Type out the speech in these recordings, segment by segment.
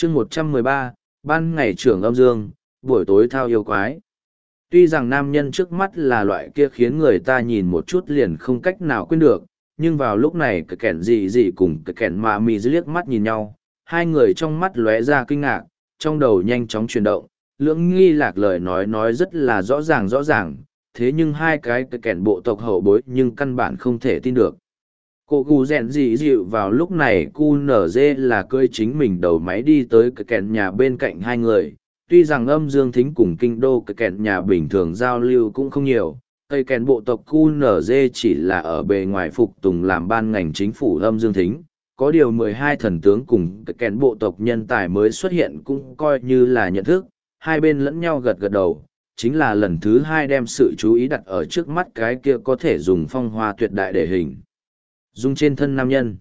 chương 113, ban ngày trưởng âm dương, buổi tối thao yêu quái. Tuy rằng nam nhân trước mắt là loại kia khiến người ta nhìn một chút liền không cách nào quên được, nhưng vào lúc này cái kẻn gì gì cùng cái kẻn mà mì liếc mắt nhìn nhau, hai người trong mắt lóe ra kinh ngạc, trong đầu nhanh chóng chuyển động, lưỡng nghi lạc lời nói rất là rõ ràng, thế nhưng hai cái kẻn bộ tộc hậu bối nhưng căn bản không thể tin được. Cô gù rèn dị dịu vào lúc này cu nở dê là cơi chính mình đầu máy đi tới cái kẻn nhà bên cạnh hai người, tuy rằng âm dương thính cùng kinh đô cái kẻn nhà bình thường giao lưu cũng không nhiều, cây kẻn bộ tộc cu nở dê chỉ là ở bề ngoài phục tùng làm ban ngành chính phủ âm dương thính, có điều 12 thần tướng cùng cái kẻn bộ tộc nhân tài mới xuất hiện cũng coi như là nhận thức, hai bên lẫn nhau gật gật đầu. Chính là lần thứ hai đem sự chú ý đặt ở trước mắt cái kia có thể dùng phong hoa tuyệt đại để hình dung trên thân nam nhân.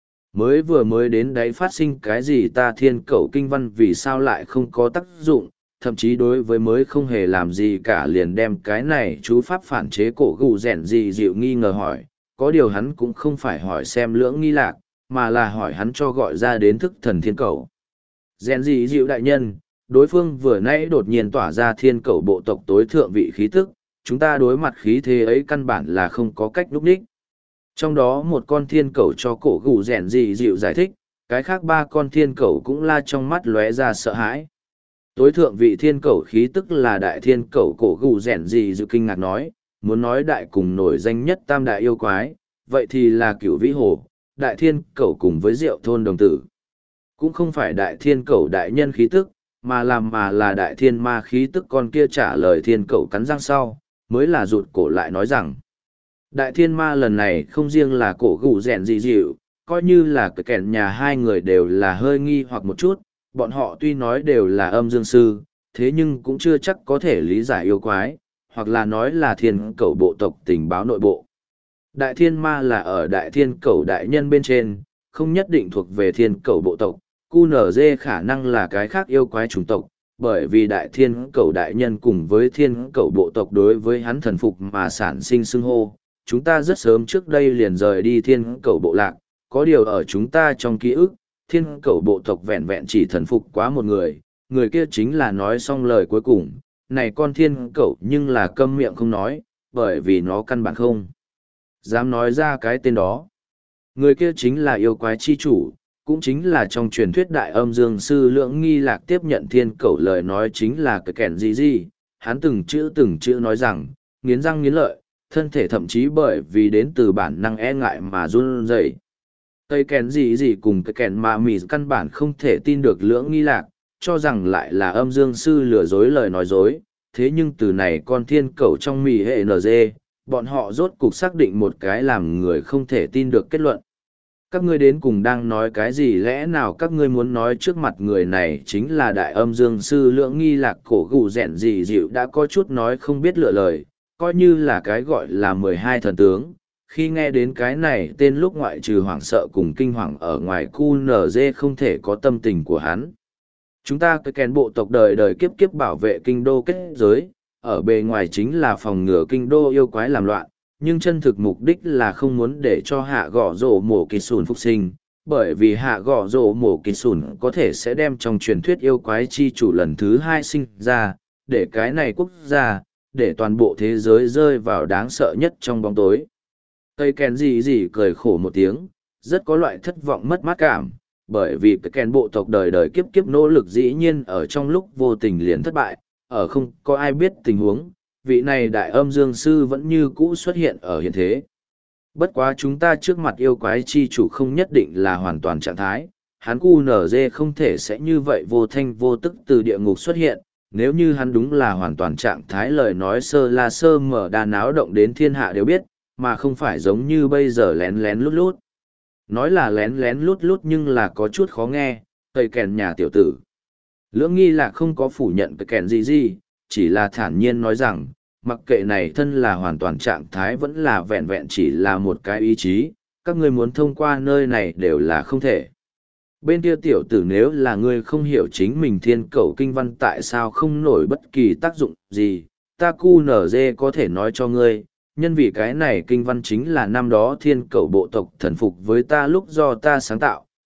Mới đến đấy phát sinh cái gì ta thiên cẩu kinh văn vì sao lại không có tác dụng, thậm chí đối với mới không hề làm gì cả liền đem cái này chú pháp phản chế cổ gù rèn gì dịu nghi ngờ hỏi, có điều hắn cũng không phải hỏi xem lưỡng nghi lạc, mà là hỏi hắn cho gọi ra đến thức thần thiên cẩu. Rèn gì dịu đại nhân, đối phương vừa nãy đột nhiên tỏa ra thiên cẩu bộ tộc tối thượng vị khí tức, chúng ta đối mặt khí thế ấy căn bản là không có cách núp đích. Trong đó một con thiên cẩu cho cổ gù rèn dị dịu giải thích, cái khác ba con thiên cẩu cũng la trong mắt lóe ra sợ hãi. Tối thượng vị thiên cẩu khí tức là đại thiên cẩu cổ gù rèn dị dịu kinh ngạc nói, muốn nói đại cùng nổi danh nhất tam đại yêu quái, vậy thì là cửu vĩ hồ, đại thiên cẩu cùng với diệu thôn đồng tử. Cũng không phải đại thiên cẩu đại nhân khí tức, mà là đại thiên ma khí tức. Con kia trả lời thiên cẩu cắn răng sau, mới là rụt cổ lại nói rằng, đại thiên ma lần này không riêng là cổ gù rèn dị dịu, coi như là cái kẻn nhà hai người đều là hơi nghi hoặc một chút, bọn họ tuy nói đều là âm dương sư, thế nhưng cũng chưa chắc có thể lý giải yêu quái, hoặc là nói là thiên cẩu bộ tộc tình báo nội bộ. Đại thiên ma là ở đại thiên cẩu đại nhân bên trên, không nhất định thuộc về thiên cẩu bộ tộc, QNZ khả năng là cái khác yêu quái chủng tộc, bởi vì đại thiên cẩu đại nhân cùng với thiên cẩu bộ tộc đối với hắn thần phục mà sản sinh xưng hô. Chúng ta rất sớm trước đây liền rời đi thiên cẩu bộ lạc, có điều ở chúng ta trong ký ức, thiên cẩu bộ tộc vẹn vẹn chỉ thần phục quá một người kia chính là nói xong lời cuối cùng, này con thiên cẩu nhưng là câm miệng không nói, bởi vì nó căn bản không dám nói ra cái tên đó. Người kia chính là yêu quái chi chủ, cũng chính là trong truyền thuyết đại âm dương sư lưỡng nghi lạc tiếp nhận thiên cẩu lời nói chính là cái kẻn gì, hắn từng chữ nói rằng, nghiến răng nghiến lợi, thân thể thậm chí bởi vì đến từ bản năng e ngại mà run rẩy. Cây kẻn gì cùng cái kẻn mà mì căn bản không thể tin được lưỡng nghi lạc, cho rằng lại là âm dương sư lừa dối lời nói dối, thế nhưng từ này con thiên cẩu trong mì hệ NG, bọn họ rốt cục xác định một cái làm người không thể tin được kết luận. Các ngươi đến cùng đang nói cái gì, lẽ nào các ngươi muốn nói trước mặt người này chính là đại âm dương sư lưỡng nghi lạc cổ gù rèn gì dịu đã có chút nói không biết lựa lời, coi như là cái gọi là 12 thần tướng. Khi nghe đến cái này tên lúc ngoại trừ hoảng sợ cùng kinh hoàng ở ngoài QNZ không thể có tâm tình của hắn. Chúng ta cái kèn bộ tộc đời đời kiếp kiếp bảo vệ kinh đô kết giới, ở bề ngoài chính là phòng ngừa kinh đô yêu quái làm loạn, nhưng chân thực mục đích là không muốn để cho hạ gõ rổ mổ kỳ sùn phục sinh, bởi vì hạ gõ rổ mổ kỳ sùn có thể sẽ đem trong truyền thuyết yêu quái chi chủ lần thứ hai sinh ra, để cái này quốc gia, để toàn bộ thế giới rơi vào đáng sợ nhất trong bóng tối. Cây kèn gì cười khổ một tiếng, rất có loại thất vọng mất mát cảm, bởi vì cái kèn bộ tộc đời đời kiếp kiếp nỗ lực dĩ nhiên ở trong lúc vô tình liền thất bại, ở không có ai biết tình huống, vị này đại âm dương sư vẫn như cũ xuất hiện ở hiện thế. Bất quá chúng ta trước mặt yêu quái chi chủ không nhất định là hoàn toàn trạng thái, hắn QNZ không thể sẽ như vậy vô thanh vô tức từ địa ngục xuất hiện, nếu như hắn đúng là hoàn toàn trạng thái lời nói sơ la sơ mở đà náo động đến thiên hạ đều biết, mà không phải giống như bây giờ lén lén lút lút. Nói là lén lén lút lút nhưng là có chút khó nghe, cây kèn nhà tiểu tử. Lưỡng nghi là không có phủ nhận cái kèn gì, chỉ là thản nhiên nói rằng, mặc kệ này thân là hoàn toàn trạng thái vẫn là vẹn vẹn chỉ là một cái ý chí, các ngươi muốn thông qua nơi này đều là không thể. Bên kia tiểu tử nếu là ngươi không hiểu chính mình thiên cẩu kinh văn tại sao không nổi bất kỳ tác dụng gì, ta QNZ có thể nói cho ngươi, nhân vì cái này kinh văn chính là năm đó thiên cẩu bộ tộc thần phục với ta lúc do ta sáng tạo,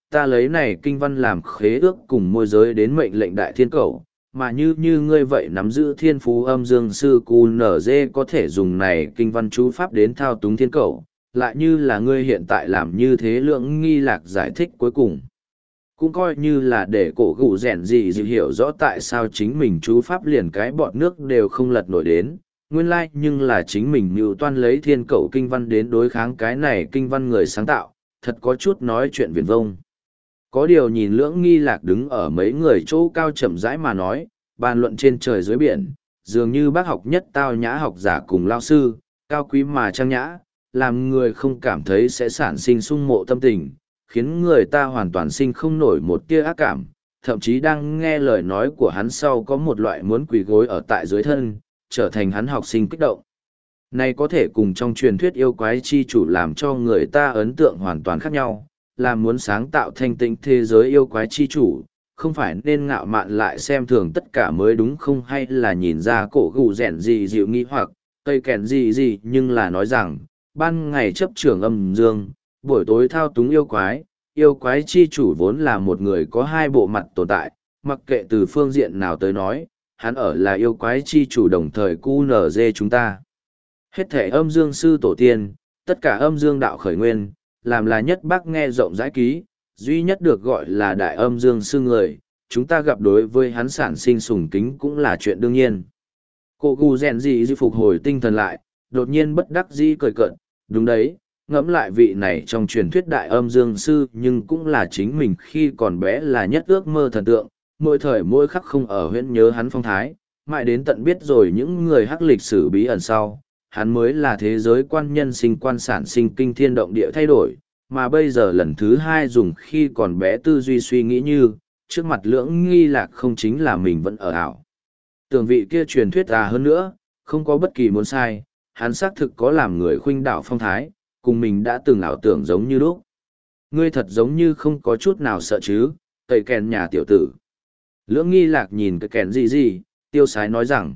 ta lấy này kinh văn làm khế ước cùng môi giới đến mệnh lệnh đại thiên cầu, mà như ngươi vậy nắm giữ thiên phú âm dương sư QNZ có thể dùng này kinh văn chú pháp đến thao túng thiên cầu, lại như là ngươi hiện tại làm như thế Lưỡng Nghi Lạc giải thích cuối cùng. Cũng coi như là để cổ gụ rèn gì dịu hiểu rõ tại sao chính mình chú pháp liền cái bọt nước đều không lật nổi đến, nguyên lai nhưng là chính mình mưu toan lấy thiên cầu kinh văn đến đối kháng cái này kinh văn người sáng tạo, thật có chút nói chuyện viển vông. Có điều nhìn Lưỡng Nghi Lạc đứng ở mấy người chỗ cao chậm rãi mà nói, bàn luận trên trời dưới biển, dường như bác học nhất tao nhã học giả cùng lao sư, cao quý mà trang nhã, làm người không cảm thấy sẽ sản sinh sung mộ tâm tình, khiến người ta hoàn toàn sinh không nổi một tia ác cảm, thậm chí đang nghe lời nói của hắn sau có một loại muốn quỳ gối ở tại dưới thân, trở thành hắn học sinh kích động. Này có thể cùng trong truyền thuyết yêu quái chi chủ làm cho người ta ấn tượng hoàn toàn khác nhau, là muốn sáng tạo thanh tĩnh thế giới yêu quái chi chủ, không phải nên ngạo mạn lại xem thường tất cả mới đúng không, hay là nhìn ra cổ gù rèn gì dịu nghi hoặc, cây kèn gì nhưng là nói rằng, ban ngày chấp trưởng âm dương, buổi tối thao túng yêu quái chi chủ vốn là một người có hai bộ mặt tồn tại, mặc kệ từ phương diện nào tới nói, hắn ở là yêu quái chi chủ đồng thời QNZ chúng ta. Hết thể âm dương sư tổ tiên, tất cả âm dương đạo khởi nguyên, làm là nhất bác nghe rộng rãi ký, duy nhất được gọi là đại âm dương sư người, chúng ta gặp đối với hắn sản sinh sùng kính cũng là chuyện đương nhiên. Cô gù rèn gì phục hồi tinh thần lại, đột nhiên bất đắc dĩ cười cợt, đúng đấy, ngẫm lại vị này trong truyền thuyết đại âm dương sư nhưng cũng là chính mình khi còn bé là nhất ước mơ thần tượng, mỗi thời mỗi khắc không ở huyễn nhớ hắn phong thái, mãi đến tận biết rồi những người hắc lịch sử bí ẩn sau, hắn mới là thế giới quan nhân sinh quan sản sinh kinh thiên động địa thay đổi, mà bây giờ lần thứ hai dùng khi còn bé tư duy suy nghĩ như, trước mặt Lưỡng Nghi Lạc không chính là mình vẫn ở ảo. Tưởng vị kia truyền thuyết hơn nữa, không có bất kỳ muốn sai, hắn xác thực có làm người khuynh đảo phong thái, cùng mình đã từng ảo tưởng giống như lúc. Ngươi thật giống như không có chút nào sợ chứ, tẩy kèn nhà tiểu tử. Lưỡng Nghi Lạc nhìn cái kèn gì, tiêu sái nói rằng,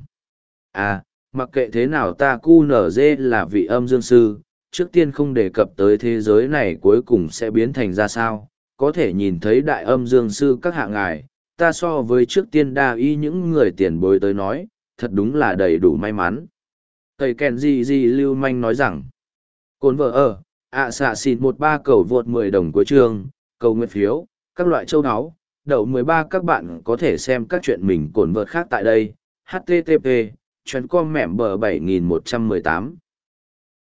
mặc kệ thế nào ta QNZ là vị âm dương sư, trước tiên không đề cập tới thế giới này cuối cùng sẽ biến thành ra sao, có thể nhìn thấy đại âm dương sư các hạng ngài, ta so với trước tiên đa y những người tiền bối tới nói, thật đúng là đầy đủ may mắn. Tẩy kèn gì lưu manh nói rằng, cồn vợ xạ xịt 13 cầu vượt 10 đồng cuối chương, cầu nguyện phiếu, các loại châu áo, đậu 13 các bạn có thể xem các chuyện mình cồn vợt khác tại đây, http, chuyến com mẻm bờ 7118.